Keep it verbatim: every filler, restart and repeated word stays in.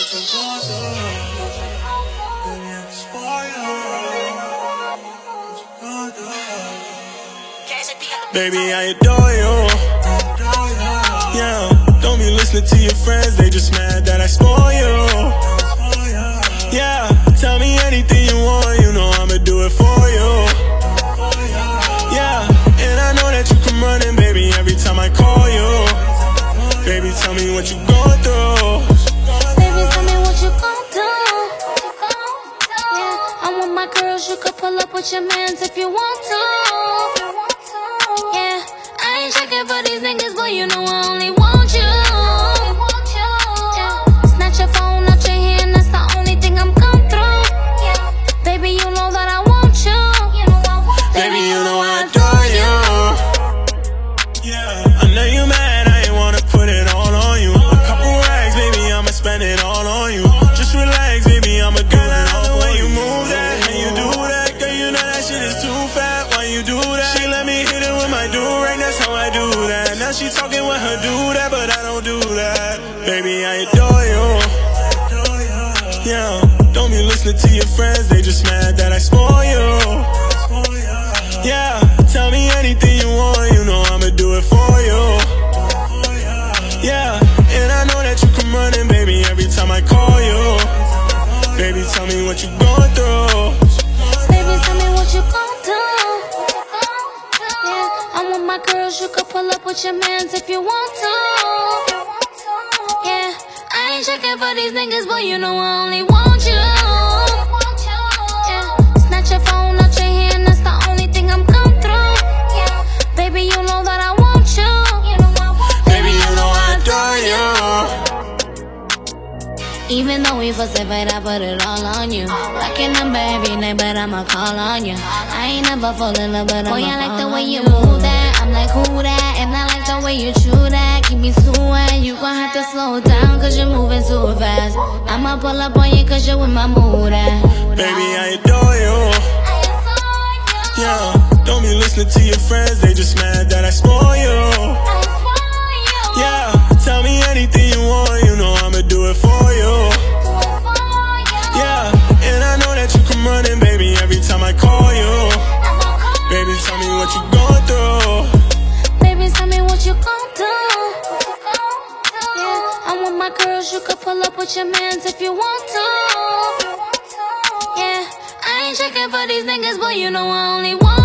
Baby, I adore you. Yeah, don't be listening to your friends, they just mad that I spoil you. Yeah, tell me anything you want, you know I'ma do it for you. Yeah, and I know that you come running, baby, every time I call you. Baby, tell me what you going through. Baby, tell me what you gon' do. Yeah, I'm with my girls, you could pull up with your mans if you want to. Yeah, I ain't checking for these niggas, but you know I only want you. Yeah, snatch your phone out your hand, that's the only thing I'm come through. Yeah, baby, you know that I want you. Baby, you know I adore you. Yeah, I know you mad, I ain't wanna put it all on you. A couple rags, baby, I'ma spend it all on you. Just relax, baby, I'ma do it all for you. Move that, and you do that, girl, you know that shit is too fat. Why you do that? She let me hit it with my do-rag, that's how I do that. Now she talking with her do that, but I don't do that. Baby, I adore you. Yeah, don't be listening to your friends, they just mad that I spoil you. Yeah, tell me anything you want, you know I'ma do it for you. Yeah, and I know that you come running, baby, every time I call you. Baby, tell me what you going through. Baby, tell me what you gon' do. Yeah, I'm with my girls, you could pull up with your mans if you want to. Yeah, I ain't checking for these niggas, but you know I only want you. Yeah, snatch your phone out your hand, that's the only thing I'm come through. Yeah, baby, you know that I want you. Baby, you know I adore you. Even though we fuss and fight, I put it all on you. Like your number every night, but I'ma call on you. I ain't never fall in love, but I'ma Boy, I like the way you move that. I'm like, who that? And I like the way you chew that. Keep me suing. You gon' have to slow down, cause you're moving too fast. I'ma pull up on you, cause you're with my mood at. Baby, I adore you. Yeah, don't be listening to your friends, they just mad that I spoil you. Yeah, tell me anything you want, you know I'ma do it for you. Yeah, and I know that you come running, baby, every time I call you. Baby, tell me what you going through. Baby, tell me what you gon' do. Yeah, I'm with my girls, you could pull up with your mans if you want to. Yeah, I ain't checking for these niggas, but you know I only want